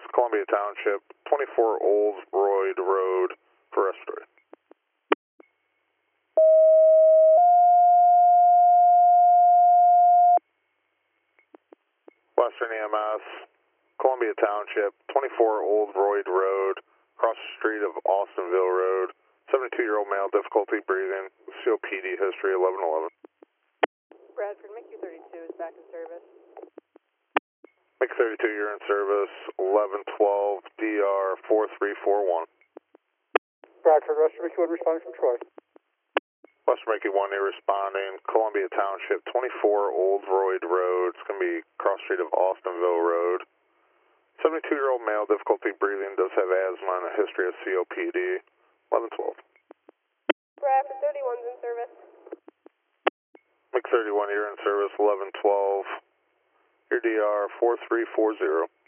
Columbia Township, 24 Old Royd Road for respiratory. Western EMS, Columbia Township, 24 Old Royd Road, across the street of Austinville Road, 72-year-old male, difficulty breathing, COPD history, 1111. Bradford, MiQ-32 is back in service. MiQ-32, you're in service, 1112, DR 4341. Bradford, Western MiQ-1 responding from Troy. Western MiQ-1, you're responding, Columbia Township, 24 Old Royd Road, it's going to be across the street of Austinville Road. 72-year-old male, difficulty breathing, does have asthma and a history of COPD, 1112. Bradford, 31's in service. MiQ-31, you're in service, 1112. Your DR 4340.